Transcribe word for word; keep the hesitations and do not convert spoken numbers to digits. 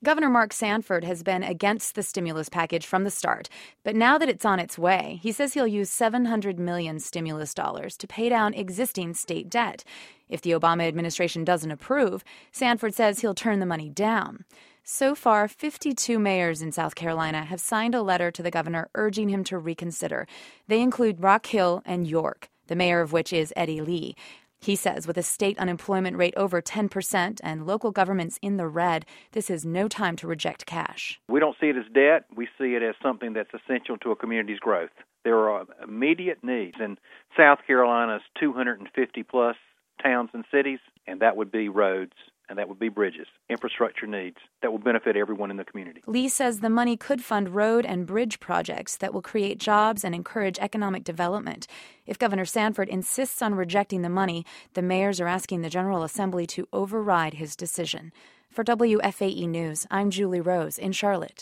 Governor Mark Sanford has been against the stimulus package from the start, but now that it's on its way, he says he'll use seven hundred million dollars stimulus dollars to pay down existing state debt. If the Obama administration doesn't approve, Sanford says he'll turn the money down. So far, fifty-two mayors in South Carolina have signed a letter to the governor urging him to reconsider. They include Rock Hill and York, the mayor of which is Eddie Lee. He says with a state unemployment rate over ten percent and local governments in the red, this is no time to reject cash. We don't see it as debt. We see it as something that's essential to a community's growth. There are immediate needs in South Carolina's two hundred fifty plus towns and cities, and that would be roads, and that would be bridges, infrastructure needs that will benefit everyone in the community. Lee says the money could fund road and bridge projects that will create jobs and encourage economic development. If Governor Sanford insists on rejecting the money, the mayors are asking the General Assembly to override his decision. For W F A E News, I'm Julie Rose in Charlotte.